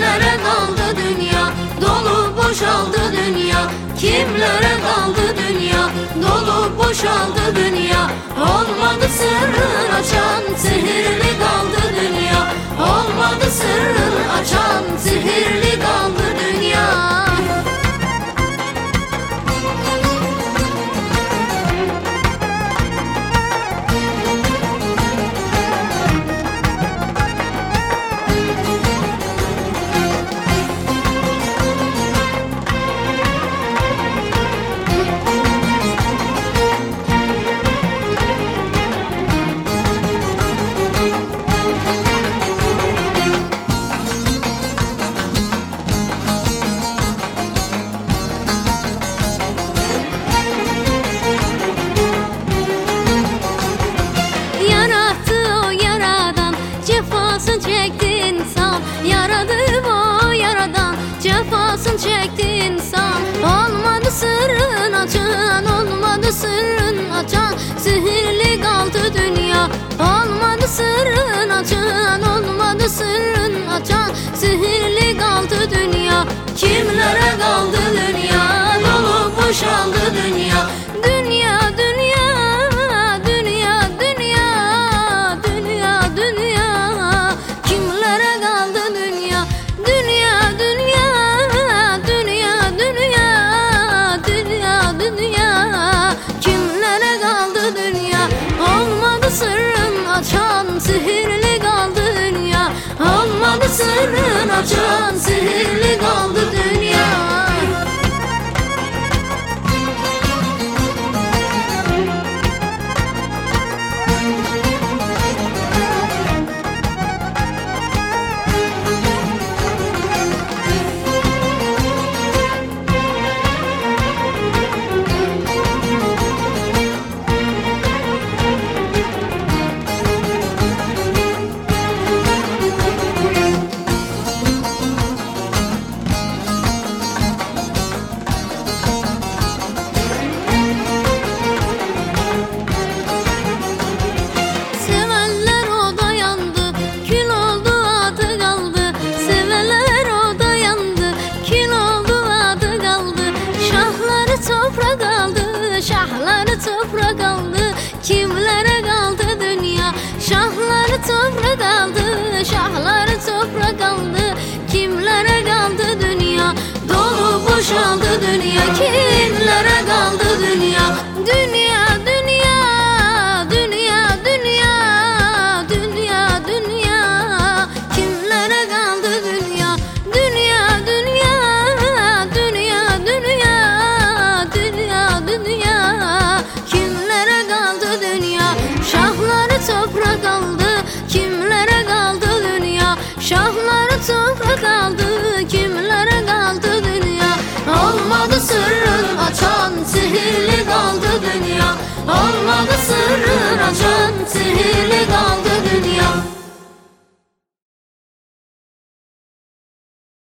Kimlere kaldı dünya, dolu boşaldı dünya. Kimlere kaldı dünya, dolu boşaldı dünya. Olmadı sırrın açan, sihirli kaldı dünya. Olmadı sırrın açan, sihirli kaldı dünya. Çekti insan, yaradı o yaradan, cefasını çekti insan. Olmadı sırrın açan, olmadı sırrın açan, sihirli kaldı dünya. Olmadı sırrın açan, olmadı sırrın açan, sihirli kaldı dünya. Kimlere kaldı dünya, dolu boşaldı dünya. Dünya, dünya, dünya, dünya, dünya, dünya. Kimlere kaldı dünya, dünya, dünya, dünya, dünya, dünya, dünya. Kimlere kaldı dünya, olmadı sırrın açan, sihirli kaldı dünya. Olmadı sırrın açan, sihirli kaldı dünya. Toprak aldı, şahları toprak aldı. Kimlere kaldı dünya, şahları toprak aldı, şahları toprak aldı. Kimlere kaldı dünya, dolu boşaldı dünya. Kimlere kaldı dünya, dünya, dünya, dünya, dünya, dünya, dünya. Kimlere kaldı dünya, dünya, dünya, dünya, dünya, dünya, dünya. Kimlere kaldı dünya, şahları toprak aldı. Kimlere kaldı dünya, şahları toprak aldı. Kimlere kaldı dünya, olmadı sırrın açan, sihirli kaldı dünya. Olmadı sırrın açan, sihirli kaldı